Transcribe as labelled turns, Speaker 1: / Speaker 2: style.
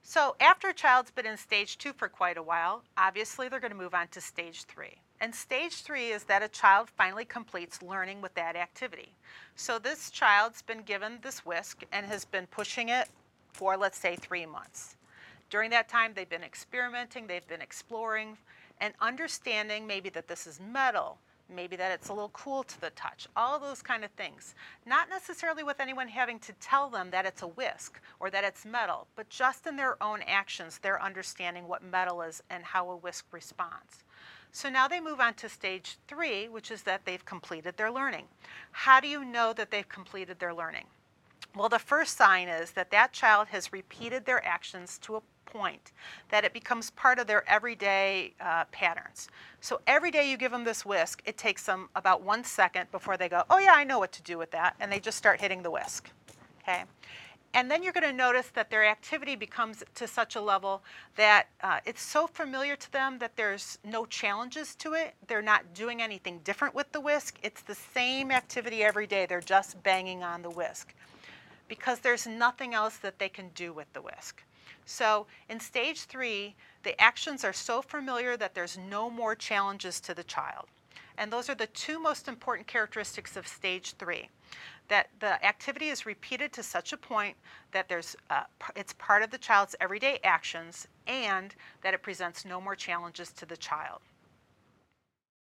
Speaker 1: So after a child's been in stage 2 for quite a while, obviously they're going to move on to stage 3. And stage 3 is that a child finally completes learning with that activity. So this child's been given this whisk and has been pushing it for, let's say, 3 months. During that time, they've been experimenting, they've been exploring, and understanding maybe that this is metal, maybe that it's a little cool to the touch, all of those kind of things. Not necessarily with anyone having to tell them that it's a whisk or that it's metal, but just in their own actions, they're understanding what metal is and how a whisk responds. So now they move on to stage 3, which is that they've completed their learning. How do you know that they've completed their learning? Well, the first sign is that that child has repeated their actions to a point that it becomes part of their everyday patterns. So every day you give them this whisk, it takes them about 1 second before they go, oh yeah, I know what to do with that, and they just start hitting the whisk, okay? And then you're going to notice that their activity becomes to such a level that it's so familiar to them that there's no challenges to it. They're not doing anything different with the whisk. It's the same activity every day. They're just banging on the whisk because there's nothing else that they can do with the whisk. So in stage 3, the actions are so familiar that there's no more challenges to the child. And those are the two most important characteristics of stage 3. That the activity is repeated to such a point that it's part of the child's everyday actions and that it presents no more challenges to the child.